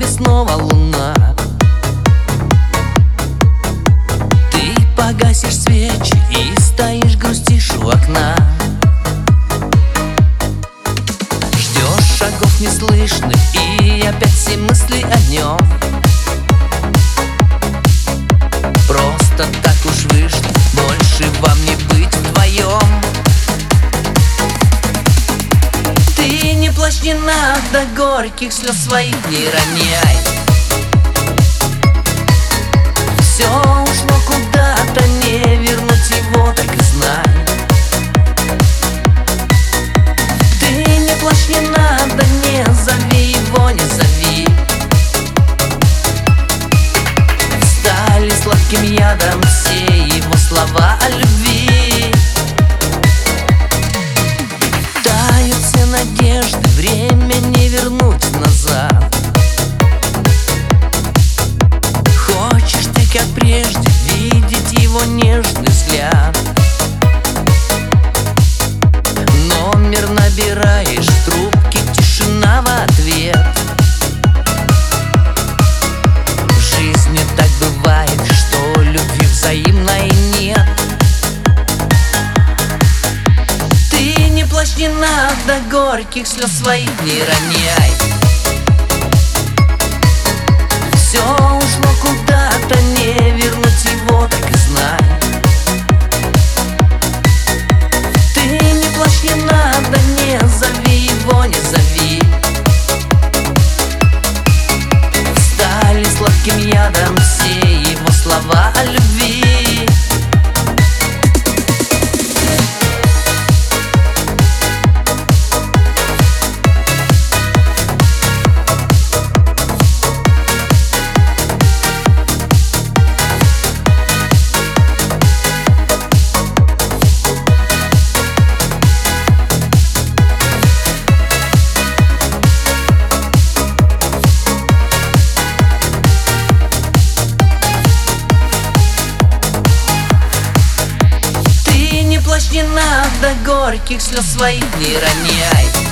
снова луна. Ты погасишь свечи и стоишь, грустишь у окна. Ждешь шагов неслышных, и опять все мысли о нем. Просто так уж вышло, больше вам не быть вдвоем. Ты не плачь, не надо, горьких слез своих не роняй. Все ушло куда-то, не вернуть его, так и знай. Ты не плачь, не надо, не зови его, не зови. Стали сладким ядом все его слова о любви. Тают все надежды, время не вернуть назад. Хочешь ты, как прежде, видеть его нежный взгляд. Номер набираешь, в трубке тишина в ответ. В жизни так бывает, что любви взаимной нет. Ты не плачь, не надо, горьких слез своих не роняй. Все ушло куда-то, не вернуть его, так и знай. Ты не плачь, не надо, не зови его, не зови. Стали сладким ядом все его слова о любви. Не надо, горьких слез своих не роняй.